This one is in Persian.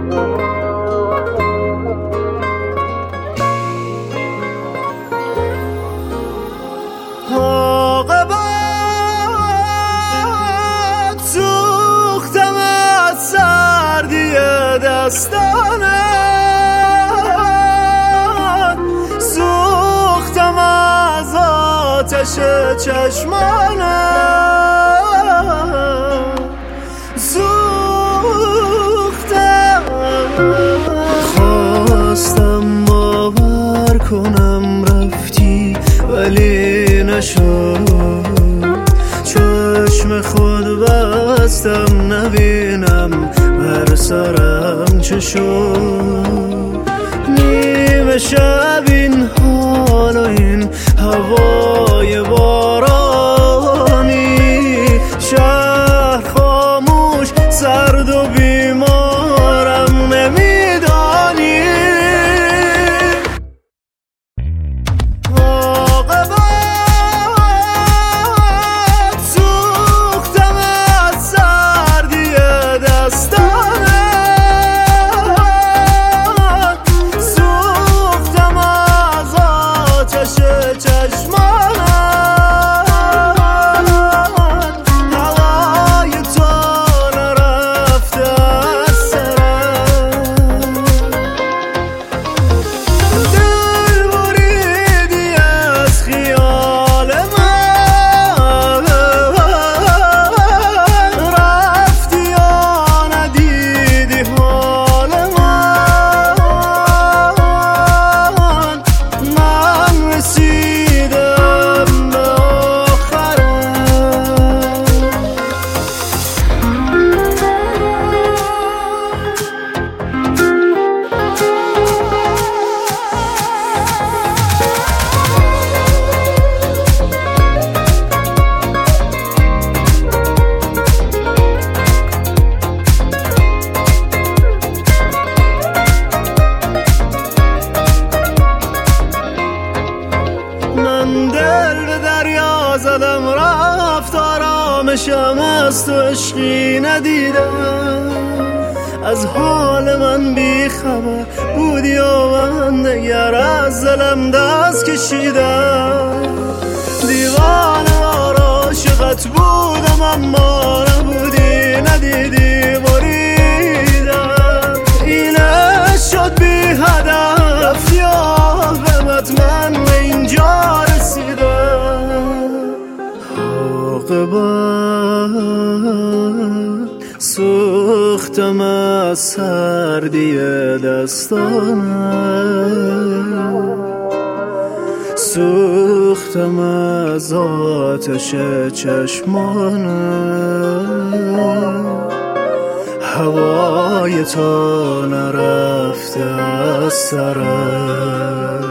عاقبت سوختم از سردی دستانت، سوختم از آتش چشمانت، سوختم. خواستم باور کنم رفتی ولی نشد، چشم خود بستم نبینم بر سرم چه شد. نیمه شب این حال و این هوای بارانی، شهر خاموش سرد و بیمارم نمیدانی. عاقبت سوختم از سردی دستانت، سوختم از آتش چشمانت، هوای تو نرفته از سرم. دل بریدی از خیال من، رفتی و ندیدی حال من رسیدم به آخرم. من دل به دریا زدم رفت، آرامشم از تو عشقی ندیدم. از حال من بی خبر بودی و من دگر از دلم دست کشیدم. دیوانه وار عاشقت بودم اما نبودی ندیدی بریدم. اینه شد بی هدف رفتی و عاقبت من به اینجا رسیدم. عاقبت سوختم از سردی دستانت، سوختم از آتش چشمانت، هوای تو نرفته از سرم.